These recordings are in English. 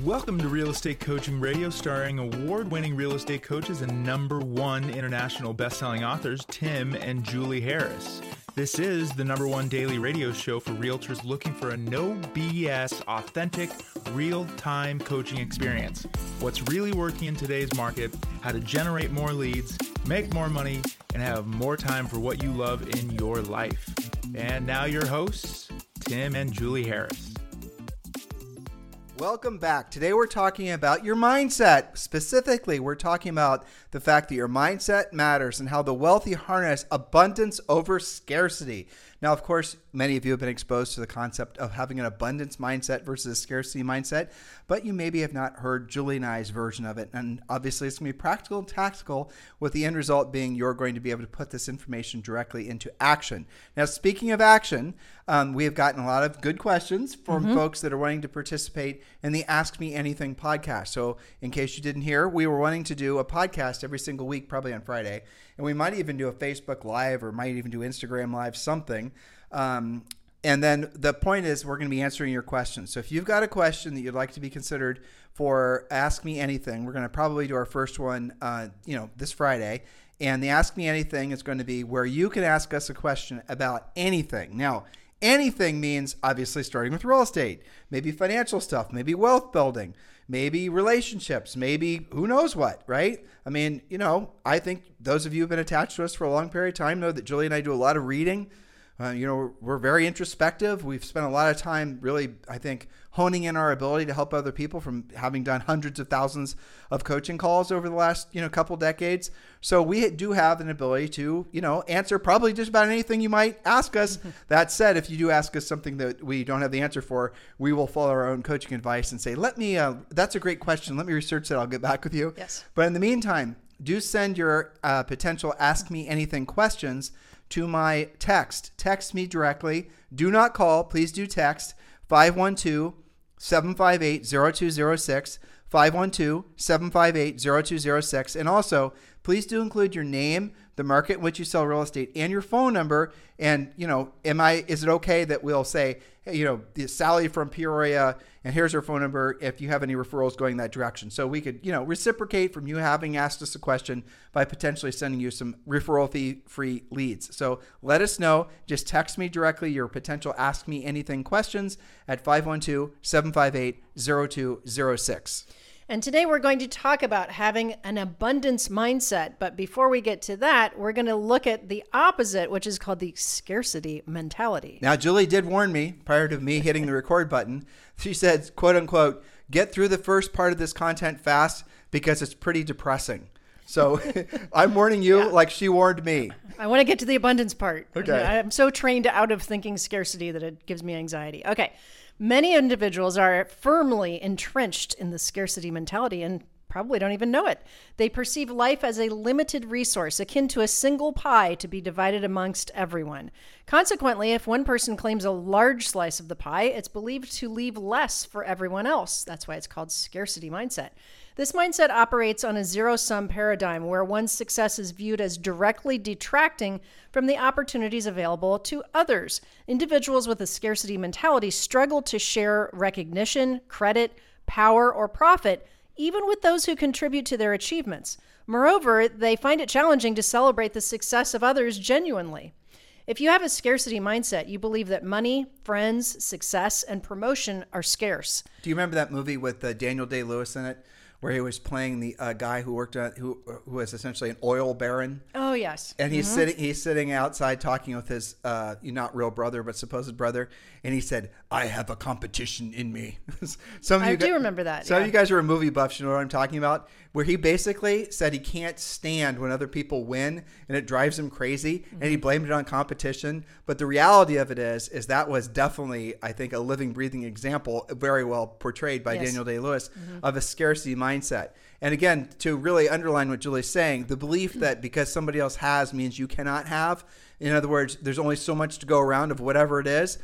Welcome to Real Estate Coaching Radio, starring award-winning real estate coaches and #1 international best-selling authors, Tim and Julie Harris. This is the #1 daily radio show for realtors looking for a no BS, authentic, real-time coaching experience. What's really working in today's market, how to generate more leads, make more money, and have more time for what you love in your life. And now your hosts, Tim and Julie Harris. Welcome back. Today we're talking about your mindset. Specifically, we're talking about the fact that your mindset matters and how the wealthy harness abundance over scarcity. Now, of course, many of you have been exposed to the concept of having an abundance mindset versus a scarcity mindset, but you maybe have not heard Julie and I's version of it. And obviously, it's going to be practical and tactical, with the end result being you're going to be able to put this information directly into action. Now, speaking of action, we have gotten a lot of good questions from folks that are wanting to participate in the Ask Me Anything podcast. So in case you didn't hear, we were wanting to do a podcast every single week, probably on Friday. And we might even do a Facebook Live or might even do Instagram Live, something. And then the point is we're going to be answering your questions. So if you've got a question that you'd like to be considered for Ask Me Anything, we're going to probably do our first one, this Friday. And the Ask Me Anything is going to be where you can ask us a question about anything. Now, anything means obviously starting with real estate, maybe financial stuff, maybe wealth building, maybe relationships, maybe who knows what, right? I mean, I think those of you who have been attached to us for a long period of time know that Julie and I do a lot of reading. We're very introspective. We've spent a lot of time really, I think, honing in our ability to help other people from having done hundreds of thousands of coaching calls over the last, couple decades. So we do have an ability to, answer probably just about anything you might ask us. That said, if you do ask us something that we don't have the answer for, we will follow our own coaching advice and say, that's a great question. Let me research that. I'll get back with you. Yes. But in the meantime, do send your potential Ask Me Anything questions to my text. Text me directly. Do not call. Please do text 512-758-0206, 512-758-0206. And also, please do include your name, the market in which you sell real estate, and your phone number. And, is it okay that we'll say, hey, Sally from Peoria, and here's her phone number if you have any referrals going that direction. So we could, reciprocate from you having asked us a question by potentially sending you some referral fee-free leads. So let us know. Just text me directly your potential Ask Me Anything questions at 512-758-0206. And today we're going to talk about having an abundance mindset. But before we get to that, we're going to look at the opposite, which is called the scarcity mentality. Now, Julie did warn me prior to me hitting the record button. She said, quote unquote, get through the first part of this content fast because it's pretty depressing. So I'm warning you like she warned me. I want to get to the abundance part. Okay. I'm so trained out of thinking scarcity that it gives me anxiety. Okay. Many individuals are firmly entrenched in the scarcity mentality and probably don't even know it. They perceive life as a limited resource, akin to a single pie to be divided amongst everyone. Consequently, if one person claims a large slice of the pie, it's believed to leave less for everyone else. That's why it's called scarcity mindset. This mindset operates on a zero-sum paradigm where one's success is viewed as directly detracting from the opportunities available to others. Individuals with a scarcity mentality struggle to share recognition, credit, power, or profit, even with those who contribute to their achievements. Moreover, they find it challenging to celebrate the success of others genuinely. If you have a scarcity mindset, you believe that money, friends, success, and promotion are scarce. Do you remember that movie with Daniel Day-Lewis in it, where he was playing the guy who worked at who was essentially an oil baron? Oh yes. And he's sitting outside talking with his not real brother but supposed brother, and he said, "I have a competition in me." I do remember that. Some of you guys who are movie buffs, you know what I'm talking about. Where he basically said he can't stand when other people win, and it drives him crazy, and he blamed it on competition. But the reality of it is that was definitely, I think, a living, breathing example, very well portrayed by Daniel Day-Lewis, of a scarcity mindset. And again, to really underline what Julie's saying, the belief that because somebody else has means you cannot have. In other words, there's only so much to go around of whatever it is.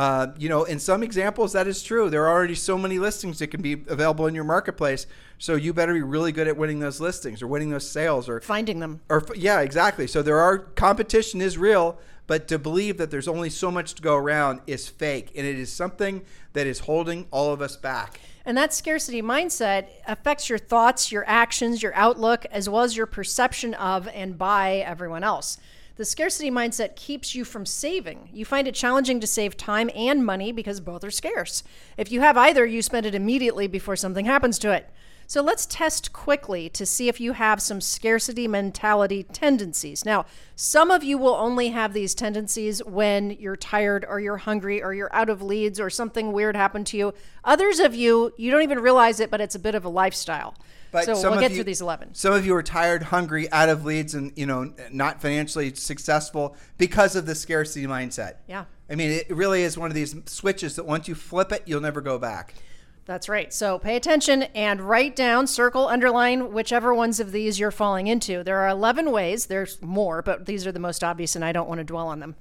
In some examples, that is true. There are already so many listings that can be available in your marketplace. So you better be really good at winning those listings or winning those sales or finding them. Yeah, exactly. So competition is real, but to believe that there's only so much to go around is fake. And it is something that is holding all of us back. And that scarcity mindset affects your thoughts, your actions, your outlook, as well as your perception of and by everyone else. The scarcity mindset keeps you from saving. You find it challenging to save time and money because both are scarce. If you have either, you spend it immediately before something happens to it. So let's test quickly to see if you have some scarcity mentality tendencies. Now, some of you will only have these tendencies when you're tired or you're hungry or you're out of leads or something weird happened to you. Others of you don't even realize it, but it's a bit of a lifestyle. But so we'll get through these 11. Some of you are tired, hungry, out of leads, and not financially successful because of the scarcity mindset. Yeah. I mean, it really is one of these switches that once you flip it, you'll never go back. That's right. So pay attention and write down, circle, underline whichever ones of these you're falling into. There are 11 ways. There's more, but these are the most obvious, and I don't want to dwell on them.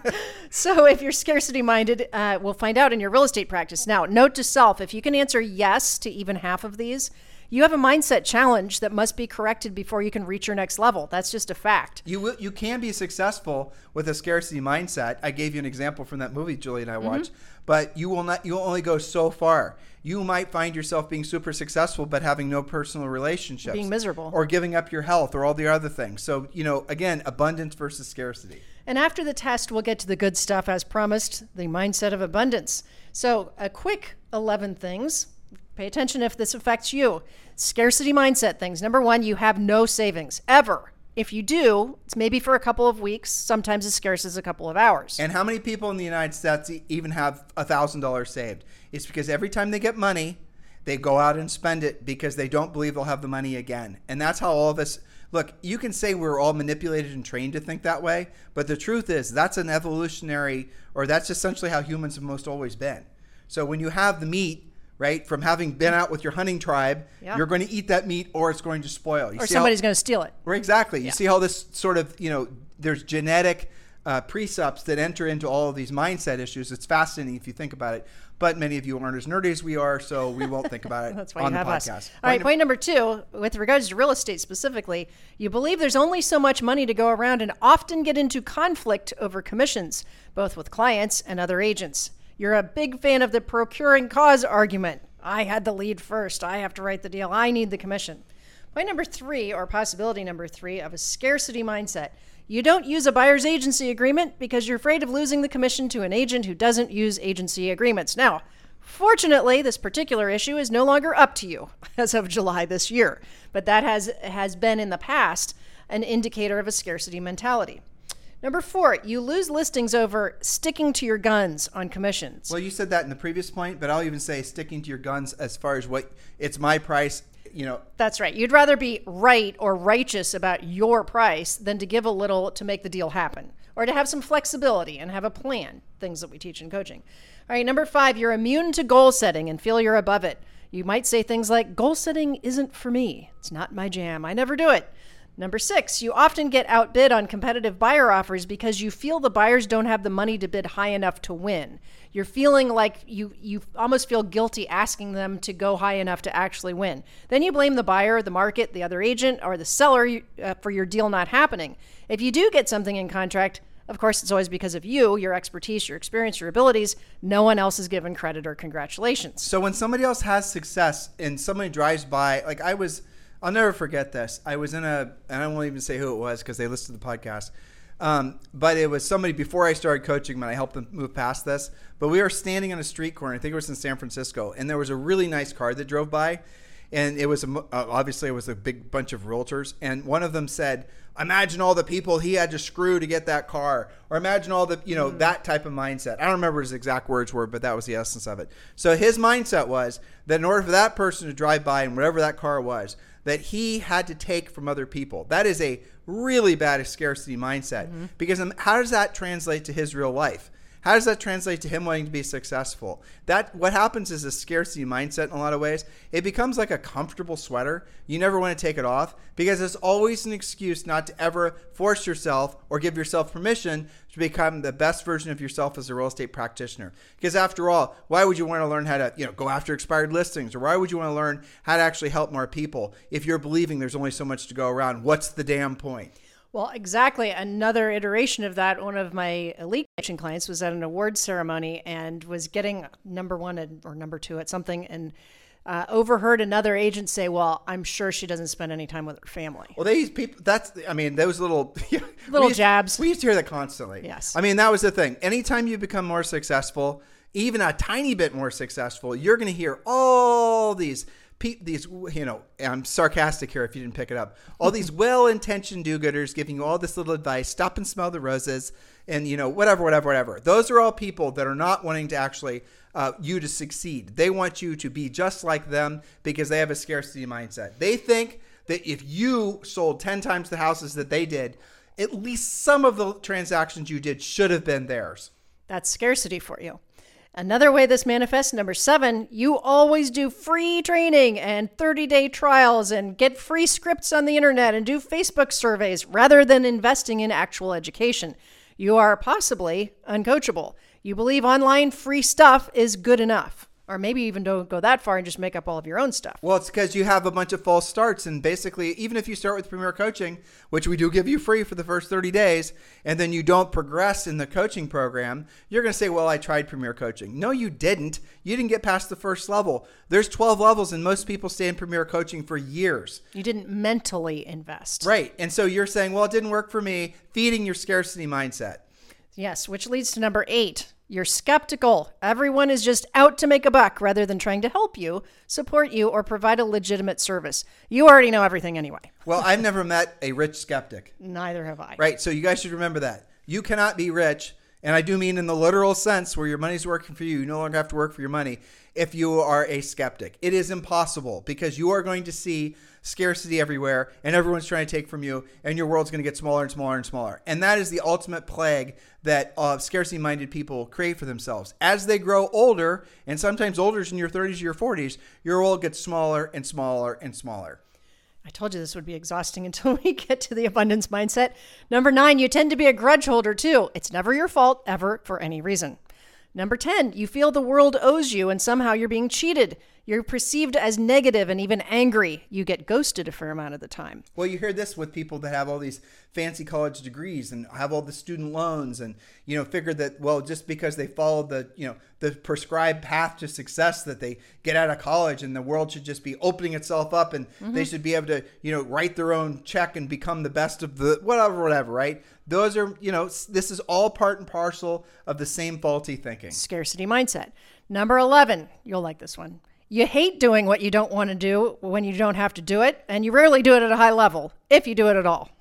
So if you're scarcity minded, we'll find out in your real estate practice. Now, note to self, if you can answer yes to even half of these, you have a mindset challenge that must be corrected before you can reach your next level. That's just a fact. You can be successful with a scarcity mindset. I gave you an example from that movie Julie and I watched, but you'll only go so far. You might find yourself being super successful but having no personal relationships. Being miserable. Or giving up your health or all the other things. So, again, abundance versus scarcity. And after the test, we'll get to the good stuff as promised, the mindset of abundance. So a quick 11 things. Pay attention if this affects you. Scarcity mindset things. Number 1, you have no savings ever. If you do, it's maybe for a couple of weeks, sometimes as scarce as a couple of hours. And how many people in the United States even have $1,000 saved? It's because every time they get money, they go out and spend it because they don't believe they'll have the money again. And that's how all of us, look, you can say we're all manipulated and trained to think that way, but the truth is that's an evolutionary, or that's essentially how humans have most always been. So when you have the meat, right, from having been out with your hunting tribe, you're going to eat that meat or it's going to spoil. Or somebody's going to steal it. Or exactly. You see how this sort of, there's genetic precepts that enter into all of these mindset issues. It's fascinating if you think about it. But many of you aren't as nerdy as we are, so we won't think about it That's why on you the have podcast. Us. All right, point number 2, with regards to real estate specifically, you believe there's only so much money to go around and often get into conflict over commissions, both with clients and other agents. You're a big fan of the procuring cause argument. I had the lead first. I have to write the deal. I need the commission. Point number 3, or possibility number 3, of a scarcity mindset. You don't use a buyer's agency agreement because you're afraid of losing the commission to an agent who doesn't use agency agreements. Now, fortunately, this particular issue is no longer up to you as of July this year, but that has been in the past an indicator of a scarcity mentality. Number 4, you lose listings over sticking to your guns on commissions. Well, you said that in the previous point, but I'll even say sticking to your guns as far as it's my price, That's right. You'd rather be right or righteous about your price than to give a little to make the deal happen, or to have some flexibility and have a plan, things that we teach in coaching. All right, number 5, you're immune to goal setting and feel you're above it. You might say things like, goal setting isn't for me. It's not my jam. I never do it. Number 6, you often get outbid on competitive buyer offers because you feel the buyers don't have the money to bid high enough to win. You're feeling like you almost feel guilty asking them to go high enough to actually win. Then you blame the buyer, the market, the other agent, or the seller for your deal not happening. If you do get something in contract, of course, it's always because of you, your expertise, your experience, your abilities. No one else is given credit or congratulations. So when somebody else has success and somebody drives by, like I'll never forget this. I was and I won't even say who it was because they listened to the podcast. But it was somebody before I started coaching when I helped them move past this. But we were standing on a street corner. I think it was in San Francisco. And there was a really nice car that drove by. And it was obviously it was a big bunch of realtors. And one of them said, imagine all the people he had to screw to get that car. Or imagine all the, that type of mindset. I don't remember his exact words were, but that was the essence of it. So his mindset was that in order for that person to drive by and whatever that car was, that he had to take from other people. That is a really bad scarcity mindset. Because how does that translate to his real life? How does that translate to him wanting to be successful? What happens is a scarcity mindset in a lot of ways. It becomes like a comfortable sweater. You never want to take it off because it's always an excuse not to ever force yourself or give yourself permission to become the best version of yourself as a real estate practitioner. Because after all, why would you want to learn how to go after expired listings? Or why would you want to learn how to actually help more people if you're believing there's only so much to go around? What's the damn point? Well, exactly. Another iteration of that, one of my elite coaching clients was at an award ceremony and was getting number 1 or number 2 at something. And overheard another agent say, well, I'm sure she doesn't spend any time with her family. Well, these people, those little jabs. We used to hear that constantly. Yes. I mean, that was the thing. Anytime you become more successful, even a tiny bit more successful, you're going to hear all these, I'm sarcastic here if you didn't pick it up. All these well-intentioned do-gooders giving you all this little advice, stop and smell the roses, and, whatever. Those are all people that are not wanting to actually you to succeed. They want you to be just like them because they have a scarcity mindset. They think that if you sold 10 times the houses that they did, at least some of the transactions you did should have been theirs. That's scarcity for you. Another way this manifests, number 7, you always do free training and 30-day trials and get free scripts on the internet and do Facebook surveys rather than investing in actual education. You are possibly uncoachable. You believe online free stuff is good enough. Or maybe even don't go that far and just make up all of your own stuff. Well, it's because you have a bunch of false starts. And basically, even if you start with Premier Coaching, which we do give you free for the first 30 days, and then you don't progress in the coaching program, you're going to say, well, I tried Premier Coaching. No, you didn't. You didn't get past the first level. There's 12 levels, and most people stay in Premier Coaching for years. You didn't mentally invest. Right. And so you're saying, well, it didn't work for me, feeding your scarcity mindset. Yes, which leads to number 8. You're skeptical. Everyone is just out to make a buck rather than trying to help you, support you, or provide a legitimate service. You already know everything anyway. Well, I've never met a rich skeptic. Neither have I. Right. So you guys should remember that. You cannot be rich, and I do mean in the literal sense where your money's working for you. You no longer have to work for your money if you are a skeptic. It is impossible because you are going to see scarcity everywhere and everyone's trying to take from you and your world's going to get smaller and smaller and smaller. And that is the ultimate plague that scarcity-minded people create for themselves. As they grow older, and sometimes older is in your 30s or your 40s, your world gets smaller and smaller and smaller. I told you this would be exhausting until we get to the abundance mindset. Number 9, you tend to be a grudge holder too. It's never your fault, ever, for any reason. Number 10, you feel the world owes you and somehow you're being cheated. You're perceived as negative and even angry. You get ghosted a fair amount of the time. Well, you hear this with people that have all these fancy college degrees and have all the student loans and, figure that, well, just because they follow the prescribed path to success that they get out of college and the world should just be opening itself up and they should be able to, write their own check and become the best of the whatever, right? Those are, this is all part and parcel of the same faulty thinking. Scarcity mindset. Number 11, you'll like this one. You hate doing what you don't want to do when you don't have to do it, and you rarely do it at a high level, if you do it at all.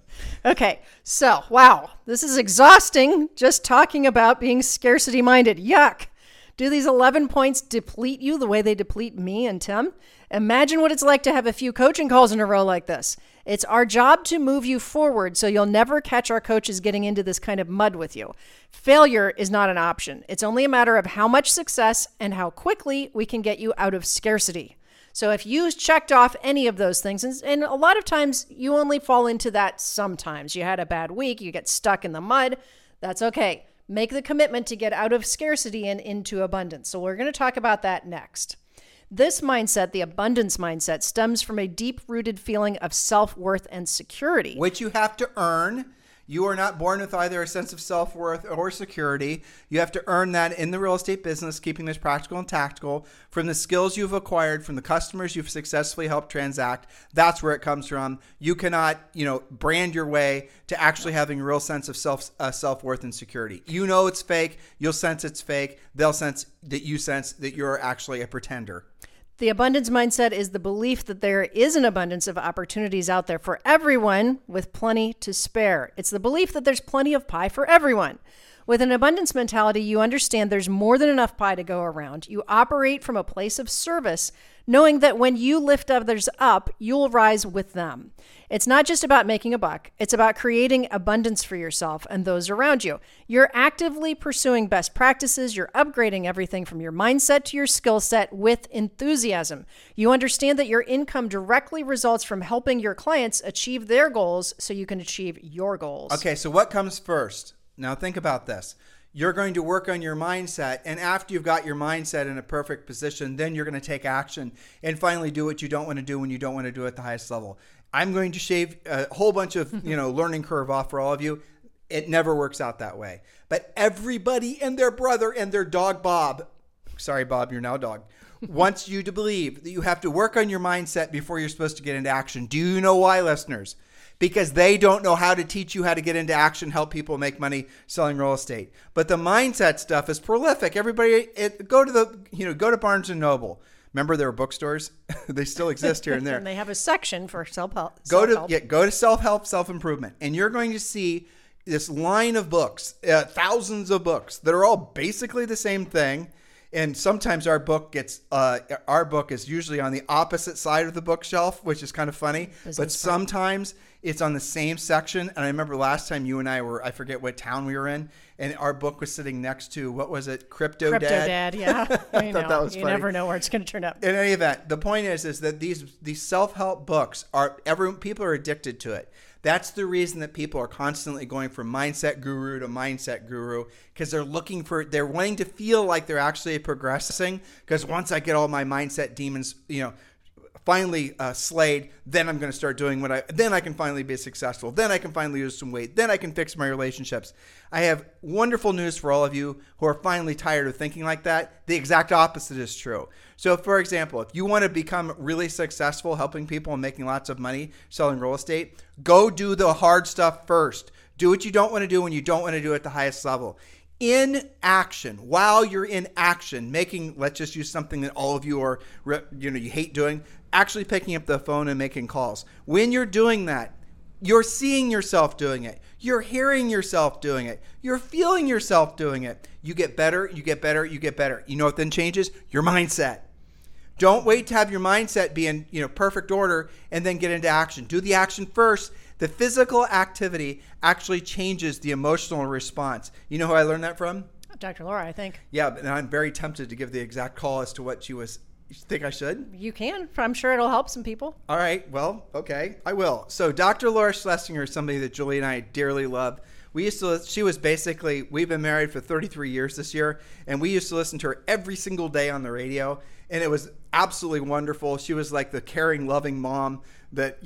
Okay, so, wow, this is exhausting just talking about being scarcity minded. Yuck. Do these 11 points deplete you the way they deplete me and Tim? Imagine what it's like to have a few coaching calls in a row like this. It's our job to move you forward so you'll never catch our coaches getting into this kind of mud with you. Failure is not an option. It's only a matter of how much success and how quickly we can get you out of scarcity. So if you checked off any of those things, and a lot of times you only fall into that sometimes. You had a bad week, you get stuck in the mud, that's okay. Make the commitment to get out of scarcity and into abundance. So we're going to talk about that next. This mindset, the abundance mindset, stems from a deep-rooted feeling of self-worth and security. Which you have to earn. You are not born with either a sense of self-worth or security. You have to earn that in the real estate business, keeping this practical and tactical, from the skills you've acquired, from the customers you've successfully helped transact. That's where it comes from. You cannot, brand your way to actually having a real sense of self-worth and security. You know it's fake. You'll sense it's fake. They'll sense that you're actually a pretender. The abundance mindset is the belief that there is an abundance of opportunities out there for everyone with plenty to spare. It's the belief that there's plenty of pie for everyone. With an abundance mentality, you understand there's more than enough pie to go around. You operate from a place of service, knowing that when you lift others up, you'll rise with them. It's not just about making a buck. It's about creating abundance for yourself and those around you. You're actively pursuing best practices. You're upgrading everything from your mindset to your skill set with enthusiasm. You understand that your income directly results from helping your clients achieve their goals so you can achieve your goals. Okay, so what comes first? Now think about this. You're going to work on your mindset, and after you've got your mindset in a perfect position, then you're going to take action and finally do what you don't want to do when you don't want to do it at the highest level. I'm going to shave a whole bunch of, learning curve off for all of you. It never works out that way. But everybody and their brother and their dog Bob, sorry Bob, you're now a dog, wants you to believe that you have to work on your mindset before you're supposed to get into action. Do you know why, listeners? Because they don't know how to teach you how to get into action, help people make money selling real estate. But the mindset stuff is prolific. Everybody, go to Barnes and Noble. Remember, there were bookstores. They still exist here and there. And they have a section for self-help. Go to self-help, self-improvement, and you're going to see this line of books, thousands of books that are all basically the same thing. And sometimes our book is usually on the opposite side of the bookshelf, which is kind of funny. But sometimes it's on the same section. And I remember last time you and I were, I forget what town we were in, and our book was sitting next to, what was it? Crypto Dad, yeah. I thought that was funny. You never know where it's going to turn up. In any event, the point is that these self-help books people are addicted to it. That's the reason that people are constantly going from mindset guru to mindset guru, because they're wanting to feel like they're actually progressing. Because once I get all my mindset demons, finally slayed, then I'm going to start doing then I can finally be successful. Then I can finally lose some weight. Then I can fix my relationships. I have wonderful news for all of you who are finally tired of thinking like that. The exact opposite is true. So, for example, if you want to become really successful helping people and making lots of money selling real estate, go do the hard stuff first. Do what you don't want to do when you don't want to do it at the highest level. In action, while you're in action, let's just use something that all of you are, you hate doing, actually picking up the phone and making calls. When you're doing that, you're seeing yourself doing it. You're hearing yourself doing it. You're feeling yourself doing it. You get better, you get better, you get better. You know what then changes? Your mindset. Don't wait to have your mindset be in perfect order and then get into action. Do the action first. The physical activity actually changes the emotional response. You know who I learned that from? Dr. Laura, I think. Yeah, and I'm very tempted to give the exact call as to what she was. You think I should? You can. I'm sure it'll help some people. All right. Well, okay. I will. So Dr. Laura Schlesinger is somebody that Julie and I dearly love. We've been married for 33 years this year, and we used to listen to her every single day on the radio, and it was absolutely wonderful. She was like the caring, loving mom that,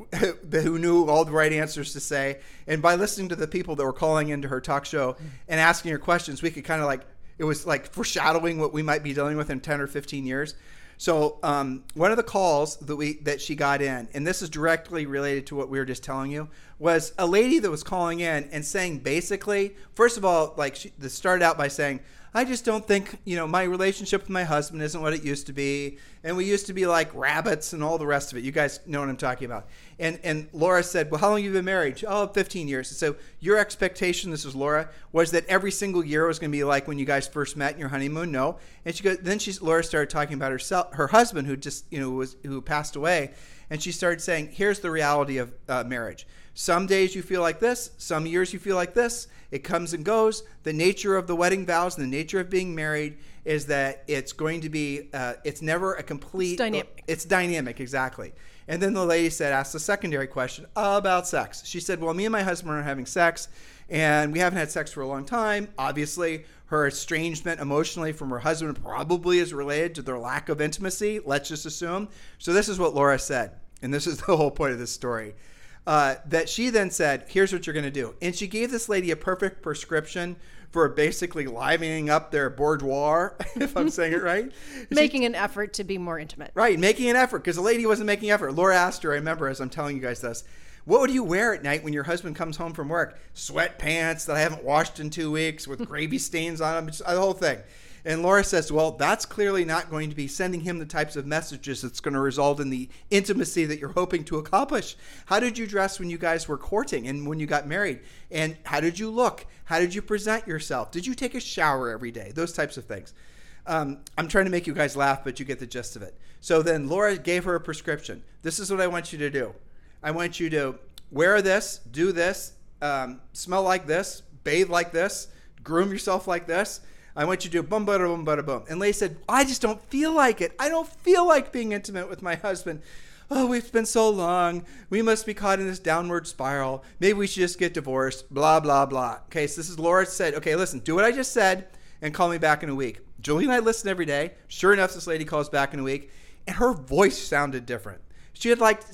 who knew all the right answers to say. And by listening to the people that were calling into her talk show and asking her questions, we could kind of it was like foreshadowing what we might be dealing with in 10 or 15 years. So one of the calls that she got in, and this is directly related to what we were just telling you, was a lady that was calling in and saying basically, first of all, she started out by saying, I just don't think, my relationship with my husband isn't what it used to be. And we used to be like rabbits and all the rest of it. You guys know what I'm talking about. And Laura said, well, how long have you been married? Oh, 15 years. So your expectation, this is Laura, was that every single year was going to be like when you guys first met in your honeymoon? No. And Laura started talking about her husband who just, who passed away. And she started saying, here's the reality of marriage. Some days you feel like this. Some years you feel like this. It comes and goes. The nature of the wedding vows and the nature of being married is that it's going to be, it's never a complete. It's dynamic. It's dynamic, exactly. And then the lady asked the secondary question about sex. She said, well, me and my husband are having sex, and we haven't had sex for a long time. Obviously, her estrangement emotionally from her husband probably is related to their lack of intimacy. Let's just assume. So this is what Laura said, and this is the whole point of this story. That she then said, here's what you're going to do. And she gave this lady a perfect prescription for basically livening up their boudoir, if I'm saying it right. Making an effort to be more intimate. Right, making an effort, because the lady wasn't making effort. Laura asked her, I remember as I'm telling you guys this, what would you wear at night when your husband comes home from work? Sweatpants that I haven't washed in 2 weeks with gravy stains on them, just the whole thing. And Laura says, well, that's clearly not going to be sending him the types of messages that's going to result in the intimacy that you're hoping to accomplish. How did you dress when you guys were courting and when you got married? And how did you look? How did you present yourself? Did you take a shower every day? Those types of things. I'm trying to make you guys laugh, but you get the gist of it. So then Laura gave her a prescription. This is what I want you to do. I want you to wear this, do this, smell like this, bathe like this, groom yourself like this. I want you to do boom, bada, boom, bada, boom. And Leigh said, I just don't feel like it. I don't feel like being intimate with my husband. Oh, it's been so long. We must be caught in this downward spiral. Maybe we should just get divorced, blah, blah, blah. Okay, so this is Laura said, okay, listen, do what I just said and call me back in a week. Julie and I listen every day. Sure enough, this lady calls back in a week, and her voice sounded different. She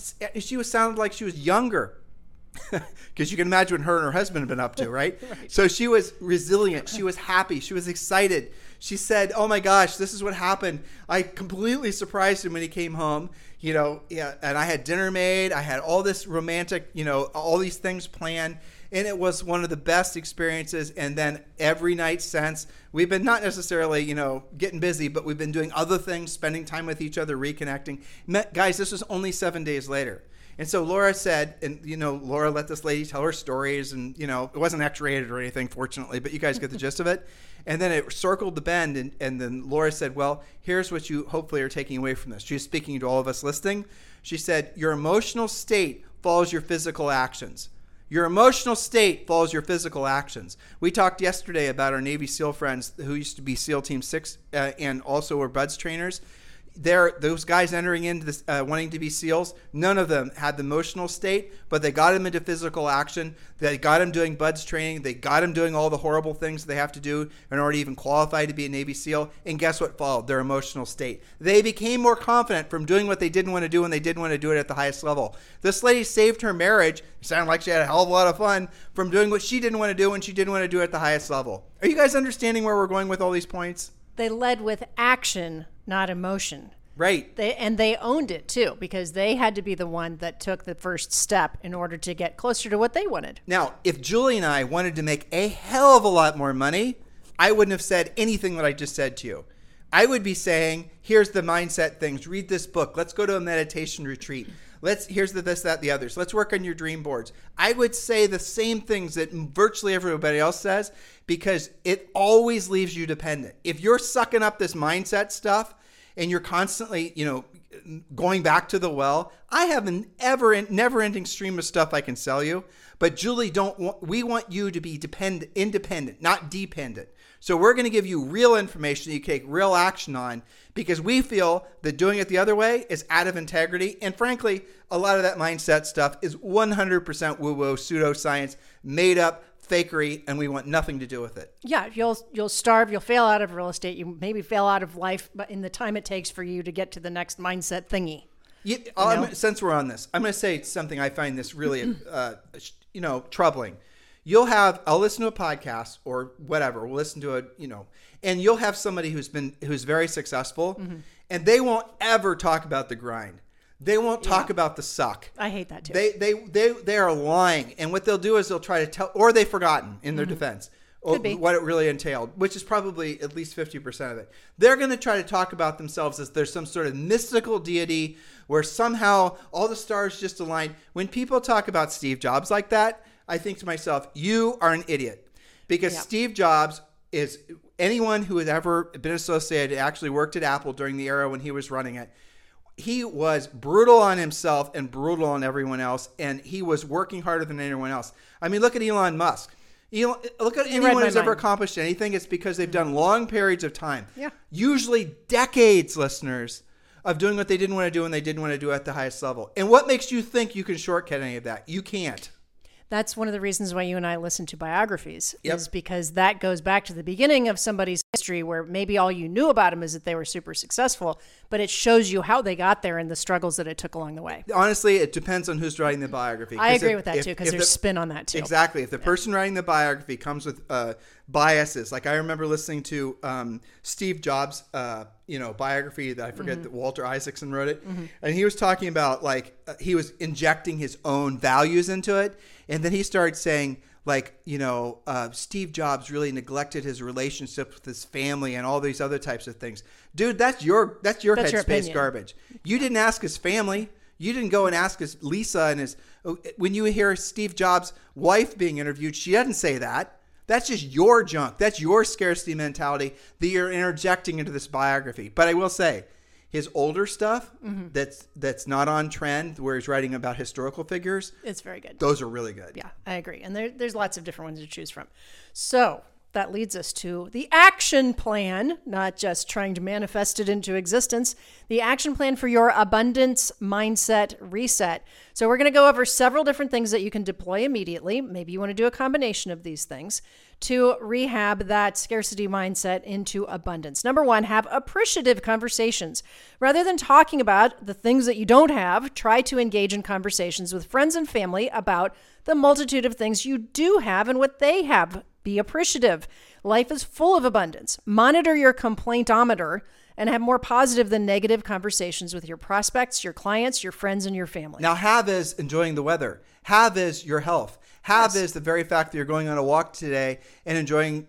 sounded like she was younger. Because you can imagine what her and her husband have been up to, right? Right? So she was resilient. She was happy. She was excited. She said, "Oh my gosh, this is what happened. I completely surprised him when he came home. And I had dinner made. I had all this romantic, all these things planned, and it was one of the best experiences. And then every night since, we've been not necessarily, getting busy, but we've been doing other things, spending time with each other, reconnecting. Guys, this was only 7 days later." And so Laura said, and, Laura let this lady tell her stories, and, it wasn't X-rated or anything, fortunately, but you guys get the gist of it. And then it circled the bend, and then Laura said, well, here's what you hopefully are taking away from this. She's speaking to all of us listening. She said, your emotional state follows your physical actions. Your emotional state follows your physical actions. We talked yesterday about our Navy SEAL friends who used to be SEAL Team 6 and also were BUDS trainers. Those guys entering into this, wanting to be SEALs, none of them had the emotional state, but they got them into physical action. They got them doing BUDS training. They got them doing all the horrible things they have to do in order to even qualify to be a Navy SEAL. And guess what followed? Their emotional state. They became more confident from doing what they didn't want to do when they didn't want to do it at the highest level. This lady saved her marriage. It sounded like she had a hell of a lot of fun from doing what she didn't want to do when she didn't want to do it at the highest level. Are you guys understanding where we're going with all these points? They led with action, not emotion. Right. They owned it too, because they had to be the one that took the first step in order to get closer to what they wanted. Now, if Julie and I wanted to make a hell of a lot more money, I wouldn't have said anything that I just said to you. I would be saying, here's the mindset things. Read this book. Let's go to a meditation retreat. Here's the this, that, the others. Let's work on your dream boards. I would say the same things that virtually everybody else says, because it always leaves you dependent. If you're sucking up this mindset stuff and you're constantly, going back to the well, I have an never-ending stream of stuff I can sell you. But Julie, we want you to be independent, not dependent. So we're going to give you real information that you can take real action on, because we feel that doing it the other way is out of integrity. And frankly, a lot of that mindset stuff is 100% woo-woo, pseudoscience, made up, fakery, and we want nothing to do with it. Yeah, you'll starve, you'll fail out of real estate, you maybe fail out of life, but in the time it takes for you to get to the next mindset thingy. Since we're on this, I'm going to say something I find this really, troubling. I'll listen to a podcast or whatever. We'll listen to and you'll have somebody who's very successful, and they won't ever talk about the grind. They won't talk about the suck. I hate that too. They are lying, and what they'll do is they'll try to tell, or they've forgotten in their defense what it really entailed, which is probably at least 50% of it. They're going to try to talk about themselves as there's some sort of mystical deity where somehow all the stars just align. When people talk about Steve Jobs like that, I think to myself, you are an idiot, because Steve Jobs is anyone who has ever been associated, actually worked at Apple during the era when he was running it. He was brutal on himself and brutal on everyone else, and he was working harder than anyone else. I mean, look at Elon Musk. Look at anyone who's ever accomplished anything. It's because they've done long periods of time, usually decades, listeners, of doing what they didn't want to do and they didn't want to do at the highest level. And what makes you think you can shortcut any of that? You can't. That's one of the reasons why you and I listen to biographies, is because that goes back to the beginning of somebody's history, where maybe all you knew about them is that they were super successful, but it shows you how they got there and the struggles that it took along the way. Honestly, it depends on who's writing the biography. I agree with that too, because there's spin on that too. Exactly. If the person writing the biography comes with biases, like I remember listening to Steve Jobs' biography that I forget that Walter Isaacson wrote it, and he was talking about he was injecting his own values into it. And then he started saying, Steve Jobs really neglected his relationships with his family and all these other types of things. Dude, that's your headspace garbage. You didn't ask his family. You didn't go and ask his Lisa and his. When you hear Steve Jobs' wife being interviewed, she doesn't say that. That's just your junk. That's your scarcity mentality that you're interjecting into this biography. But I will say, his older stuff that's not on trend, where he's writing about historical figures, it's very good. Those are really good. Yeah, I agree. And there's lots of different ones to choose from. So that leads us to the action plan, not just trying to manifest it into existence, the action plan for your abundance mindset reset. So we're going to go over several different things that you can deploy immediately. Maybe you want to do a combination of these things to rehab that scarcity mindset into abundance. Number one, have appreciative conversations. Rather than talking about the things that you don't have, try to engage in conversations with friends and family about the multitude of things you do have and what they have Be appreciative. Life is full of abundance. Monitor your complaintometer and have more positive than negative conversations with your prospects, your clients, your friends, and your family. Now, have is enjoying the weather. Have is your health. Have is the very fact that you're going on a walk today and enjoying,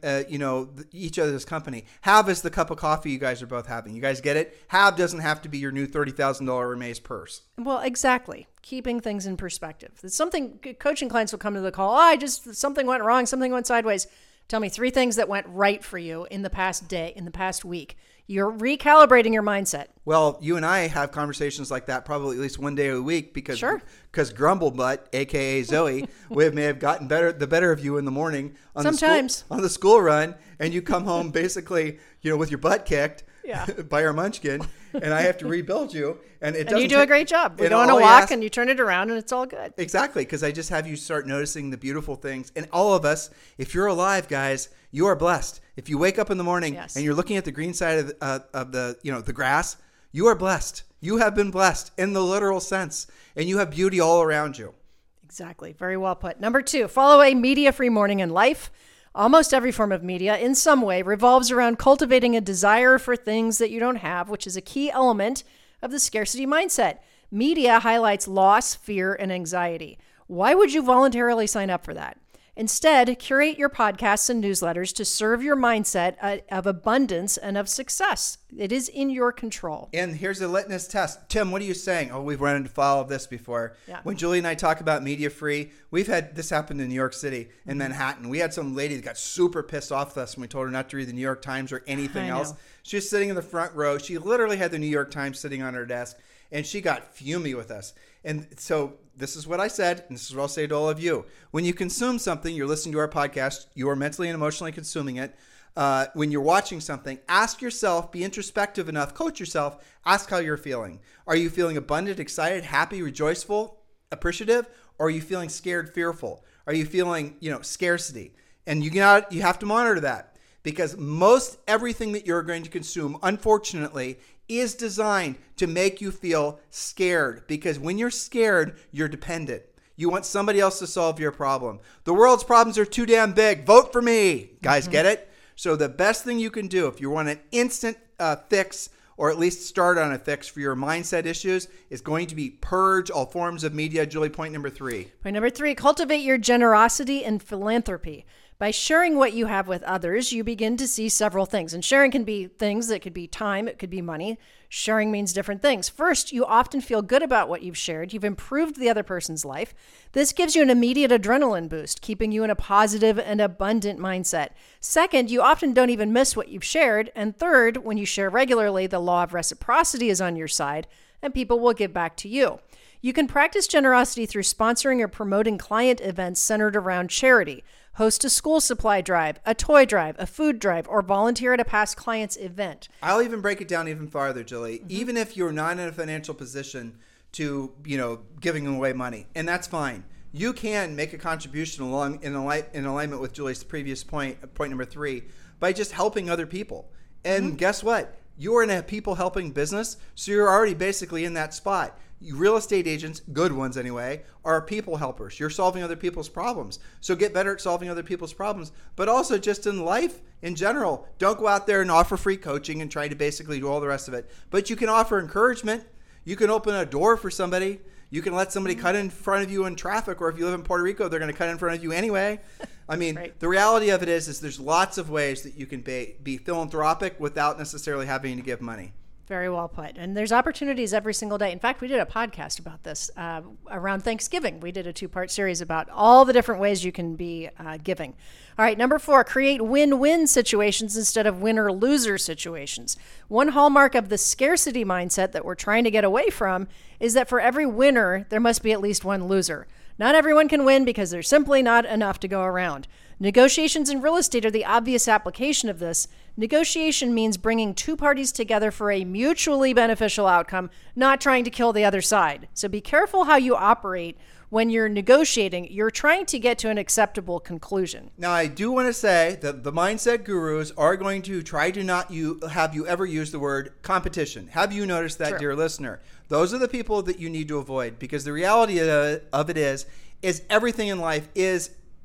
each other's company. Have is the cup of coffee you guys are both having. You guys get it? Have doesn't have to be your new $30,000 Hermes purse. Well, exactly. Keeping things in perspective. It's something coaching clients will come to the call. Something went wrong. Something went sideways. Tell me 3 things that went right for you in the past day, in the past week. You're recalibrating your mindset. Well, you and I have conversations like that probably at least one day a week because Grumblebutt, a.k.a. Zoe, may have gotten the better of you in the morning on the school run, and you come home basically, with your butt kicked by our munchkin, and I have to rebuild you. And you do a great job. We go on a walk and you turn it around and it's all good. Exactly, because I just have you start noticing the beautiful things. And all of us, if you're alive, guys, you are blessed. If you wake up in the morning and you're looking at the green side of the grass, you are blessed. You have been blessed in the literal sense, and you have beauty all around you. Exactly. Very well put. Number 2, follow a media-free morning in life. Almost every form of media, in some way, revolves around cultivating a desire for things that you don't have, which is a key element of the scarcity mindset. Media highlights loss, fear, and anxiety. Why would you voluntarily sign up for that? Instead, curate your podcasts and newsletters to serve your mindset of abundance and of success. It is in your control. And here's a litmus test. Tim, what are you saying? Oh, we've run into follow of this before. Yeah. When Julie and I talk about media free, we've had this happen in New York City, in Manhattan. We had some lady that got super pissed off with us when we told her not to read the New York Times or anything else. She was sitting in the front row. She literally had the New York Times sitting on her desk, and she got fumey with us. And so this is what I said, and this is what I'll say to all of you. When you consume something, you're listening to our podcast, you are mentally and emotionally consuming it. When you're watching something, ask yourself, be introspective enough, coach yourself, ask how you're feeling. Are you feeling abundant, excited, happy, rejoiceful, appreciative? Or are you feeling scared, fearful? Are you feeling, scarcity? And you have to monitor that, because most everything that you're going to consume, unfortunately, is designed to make you feel scared, because when you're scared, you're dependent. You want somebody else to solve your problem. The world's problems are too damn big. Vote for me. Guys, get it? So the best thing you can do if you want an instant fix, or at least start on a fix for your mindset issues, is going to be purge all forms of media. Julie, point number 3. Point number 3, cultivate your generosity and philanthropy. By sharing what you have with others, you begin to see several things. And sharing can be things that could be time, it could be money. Sharing means different things. First, you often feel good about what you've shared. You've improved the other person's life. This gives you an immediate adrenaline boost, keeping you in a positive and abundant mindset. Second, you often don't even miss what you've shared. And third, when you share regularly, the law of reciprocity is on your side, and people will give back to you. You can practice generosity through sponsoring or promoting client events centered around charity. Host a school supply drive, a toy drive, a food drive, or volunteer at a past client's event. I'll even break it down even farther, Julie. Even if you're not in a financial position to, giving away money, and that's fine. You can make a contribution in alignment with Julie's previous point number 3, by just helping other people. And guess what? You're in a people helping business, so you're already basically in that spot. Real estate agents, good ones anyway, are people helpers. You're solving other people's problems. So get better at solving other people's problems. But also just in life in general, don't go out there and offer free coaching and try to basically do all the rest of it. But you can offer encouragement. You can open a door for somebody. You can let somebody cut in front of you in traffic, or if you live in Puerto Rico, they're going to cut in front of you anyway. I mean, right. The reality of it is there's lots of ways that you can be philanthropic without necessarily having to give money. Very well put. And there's opportunities every single day. In fact, we did a podcast about this around Thanksgiving. We did a 2-part series about all the different ways you can be giving. All right, number 4, create win-win situations instead of winner-loser situations. One hallmark of the scarcity mindset that we're trying to get away from is that for every winner, there must be at least one loser. Not everyone can win because there's simply not enough to go around. Negotiations in real estate are the obvious application of this. Negotiation means bringing 2 parties together for a mutually beneficial outcome, not trying to kill the other side. So be careful how you operate when you're negotiating. You're trying to get to an acceptable conclusion. Now, I do want to say that the mindset gurus are going to try to not have you ever use the word competition. Have you noticed that, dear listener? Those are the people that you need to avoid, because the reality of it is everything in life is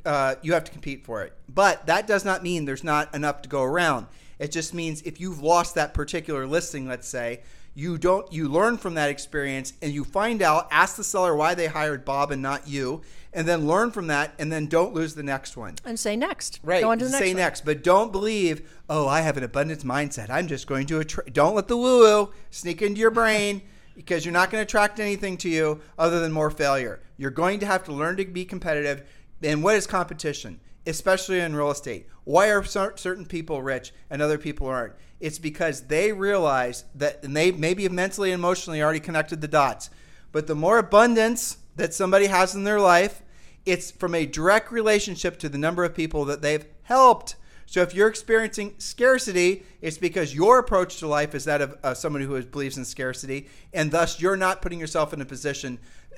you have to compete for it. But that does not mean there's not enough to go around. It just means if you've lost that particular listing, let's say, you learn from that experience and you find out, ask the seller why they hired Bob and not you, and then learn from that, and then don't lose the next one. And say next. Right. Go on to the next say one. next. But don't believe, oh, I have an abundance mindset. I'm just going to don't let the woo-woo sneak into your brain, because you're not going to attract anything to you other than more failure. You're going to have to learn to be competitive. And what is competition? Especially in real estate. Why are certain people rich and other people aren't? It's because they realize that, and they maybe mentally and emotionally already connected the dots. But the more abundance that somebody has in their life, it's from a direct relationship to the number of people that they've helped. So if you're experiencing scarcity, it's because your approach to life is that of someone who believes in scarcity, and thus you're not putting yourself in a position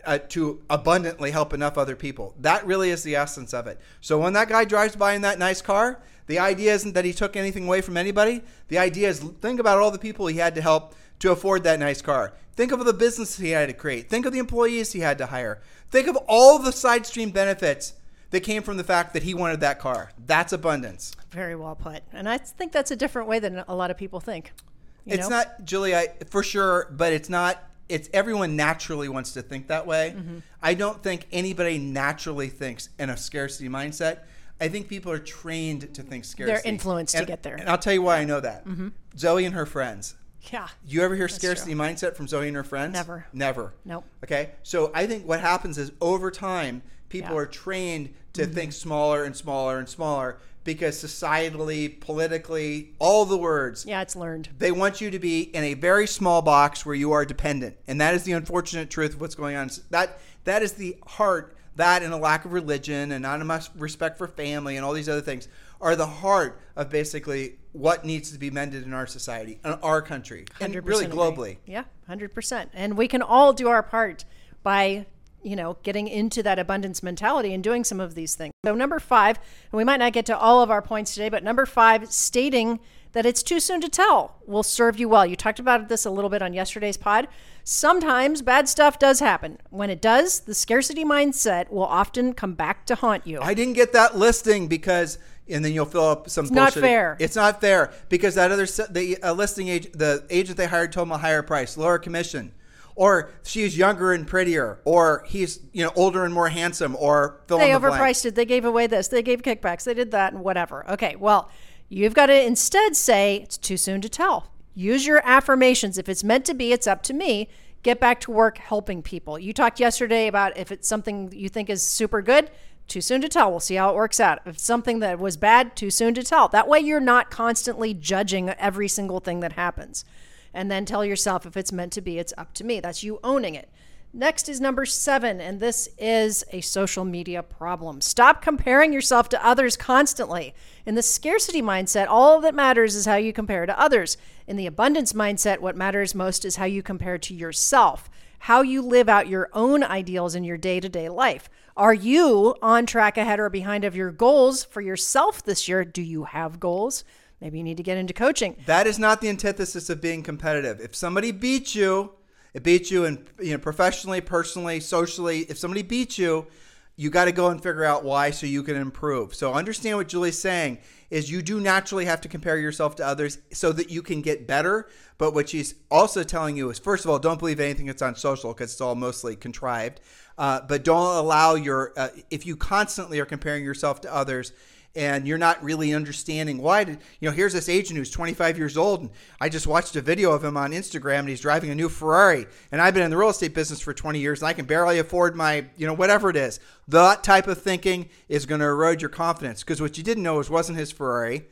to abundantly help enough other people. That really is the essence of it. So when that guy drives by in that nice car, the idea isn't that he took anything away from anybody. The idea is, think about all the people he had to help to afford that nice car. Think of the business he had to create. Think of the employees he had to hire. Think of all the side stream benefits that came from the fact that he wanted that car. That's abundance. Very well put. And I think that's a different way than a lot of people think. It's not, Julie, for sure, but it's not. It's everyone naturally wants to think that way. Mm-hmm. I don't think anybody naturally thinks in a scarcity mindset. I think people are trained to think scarcity. They're influenced to get there. And I'll tell you why I know that. Mm-hmm. Zoe and her friends. Yeah. You ever hear scarcity mindset from Zoe and her friends? Never. Nope. Okay. So I think what happens is over time, people are trained to think smaller and smaller and smaller, because societally, politically, all the words. Yeah, it's learned. They want you to be in a very small box where you are dependent. And that is the unfortunate truth of what's going on. That is the heart, that and a lack of religion and not enough respect for family and all these other things are the heart of basically what needs to be mended in our society, in our country, and really globally. Agree. Yeah, 100%. And we can all do our part by getting into that abundance mentality and doing some of these things. So number 5, and we might not get to all of our points today, but number 5, stating that it's too soon to tell will serve you well. You talked about this a little bit on yesterday's pod. Sometimes bad stuff does happen. When it does, the scarcity mindset will often come back to haunt you. I didn't get that listing because, and then you'll fill up some bullshit. It's not fair. It's not fair because that other listing agent, the agent they hired told them a higher price, lower commission. Or she's younger and prettier, or he's older and more handsome, or fill in the blank. They overpriced it. They gave away this. They gave kickbacks. They did that, and whatever. Okay, well, you've got to instead say it's too soon to tell. Use your affirmations. If it's meant to be, it's up to me. Get back to work helping people. You talked yesterday about if it's something you think is super good, too soon to tell. We'll see how it works out. If it's something that was bad, too soon to tell. That way you're not constantly judging every single thing that happens. And then tell yourself, if it's meant to be, it's up to me. That's you owning it. Next is number 7, and this is a social media problem. Stop comparing yourself to others constantly. In the scarcity mindset, all that matters is how you compare to others. In the abundance mindset, what matters most is how you compare to yourself, how you live out your own ideals in your day-to-day life. Are you on track, ahead, or behind of your goals for yourself this year? Do you have goals? Maybe you need to get into coaching. That is not the antithesis of being competitive. If somebody beats you, it beats you in professionally, personally, socially. If somebody beats you, you got to go and figure out why so you can improve. So understand what Julie's saying is you do naturally have to compare yourself to others so that you can get better. But what she's also telling you is, first of all, don't believe anything that's on social because it's all mostly contrived. But don't allow if you constantly are comparing yourself to others, and you're not really understanding why here's this agent who's 25 years old, and I just watched a video of him on Instagram, and he's driving a new Ferrari, and I've been in the real estate business for 20 years, and I can barely afford my, whatever it is. That type of thinking is going to erode your confidence, because what you didn't know wasn't his Ferrari.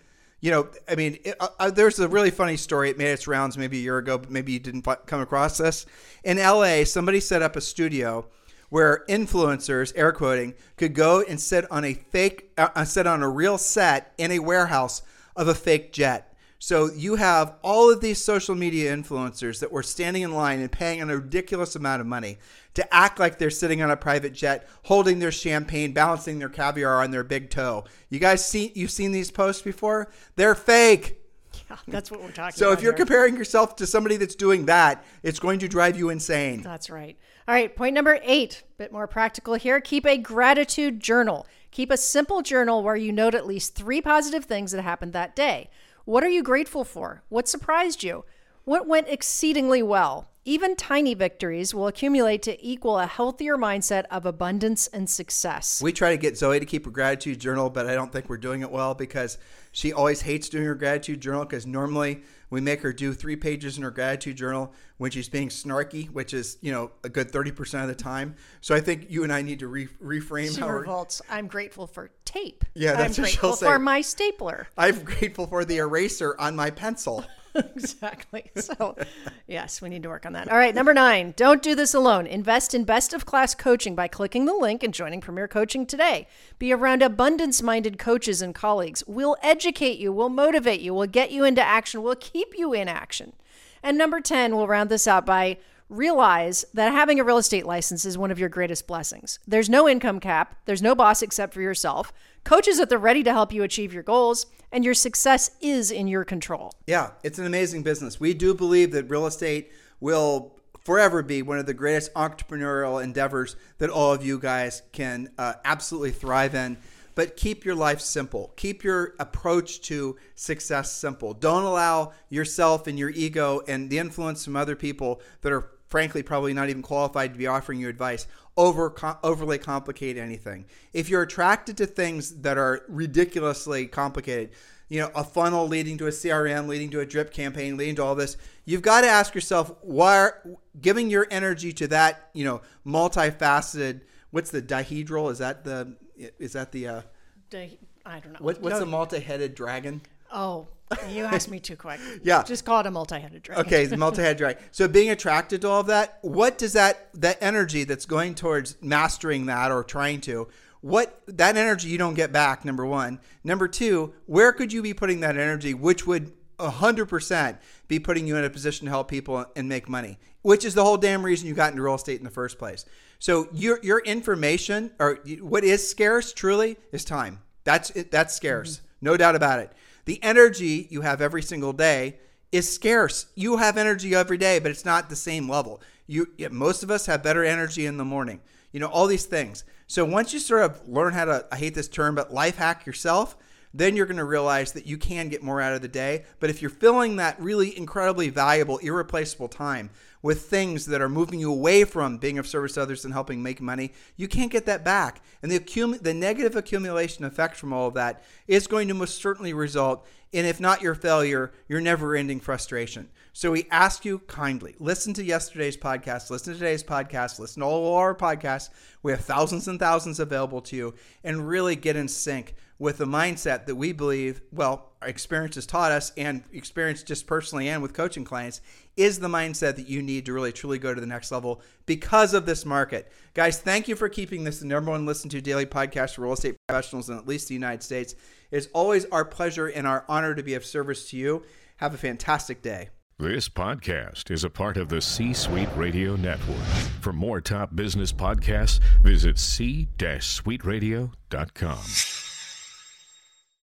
There's a really funny story. It made its rounds maybe a year ago, but maybe you didn't come across this. In LA, somebody set up a studio where influencers, air quoting, could go and sit on a real set in a warehouse of a fake jet. So you have all of these social media influencers that were standing in line and paying a ridiculous amount of money to act like they're sitting on a private jet, holding their champagne, balancing their caviar on their big toe. You've seen these posts before? They're fake. That's what we're talking So about. if you're here. comparing yourself to somebody that's doing that, it's going to drive you insane. That's right. All right, point number 8, a bit more practical here. Keep a gratitude journal. Keep a simple journal where you note at least 3 positive things that happened that day. What are you grateful for? What surprised you? What went exceedingly well? Even tiny victories will accumulate to equal a healthier mindset of abundance and success. We try to get Zoe to keep a gratitude journal, but I don't think we're doing it well because she always hates doing her gratitude journal because normally we make her do 3 pages in her gratitude journal when she's being snarky, which is, a good 30% of the time. So I think you and I need to reframe She how revolts. I'm grateful for tape. Yeah, that's I'm what she'll grateful say. for my stapler. I'm grateful for the eraser on my pencil. Exactly. So, yes, we need to work on that. All right, number 9, don't do this alone. Invest in best-of-class coaching by clicking the link and joining Premier Coaching today. Be around abundance-minded coaches and colleagues. We'll educate you, we'll motivate you, we'll get you into action, we'll keep you in action. And number 10, we'll round this out by realize that having a real estate license is one of your greatest blessings. There's no income cap. There's no boss except for yourself. Coaches at the ready to help you achieve your goals, and your success is in your control. Yeah, it's an amazing business. We do believe that real estate will forever be one of the greatest entrepreneurial endeavors that all of you guys can absolutely thrive in. But keep your life simple. Keep your approach to success simple. Don't allow yourself and your ego and the influence from other people that are frankly probably not even qualified to be offering you advice overly complicate anything. If you're attracted to things that are ridiculously complicated, a funnel leading to a CRM, leading to a drip campaign, leading to all this, you've got to ask yourself, why giving your energy to that, multifaceted, what's the dihedral? Is that the I don't know. what's a multi-headed dragon? Oh, you asked me too quick. Yeah. Just call it a multi-headed dragon. Okay, the multi-headed dragon. So being attracted to all of that, what does that energy that's going towards mastering that or trying to, that energy you don't get back, number 1. Number 2, where could you be putting that energy, which would 100% be putting you in a position to help people and make money, which is the whole damn reason you got into real estate in the first place. So your information, or what is scarce truly, is time. That's scarce. Mm-hmm. No doubt about it. The energy you have every single day is scarce. You have energy every day, but it's not the same level. Most of us have better energy in the morning. All these things. So once you sort of learn how to, I hate this term, but life hack yourself, then you're going to realize that you can get more out of the day. But if you're filling that really incredibly valuable, irreplaceable time with things that are moving you away from being of service to others and helping make money, you can't get that back. And the negative accumulation effect from all of that is going to most certainly result in, if not your failure, your never-ending frustration. So we ask you kindly, listen to yesterday's podcast, listen to today's podcast, listen to all our podcasts. We have thousands and thousands available to you, and really get in sync with the mindset that we believe, our experience has taught us, and experience just personally and with coaching clients, is the mindset that you need to really truly go to the next level because of this market. Guys, thank you for keeping this the number 1 listened to daily podcast for real estate professionals in at least the United States. It's always our pleasure and our honor to be of service to you. Have a fantastic day. This podcast is a part of the C-Suite Radio Network. For more top business podcasts, visit c-suiteradio.com.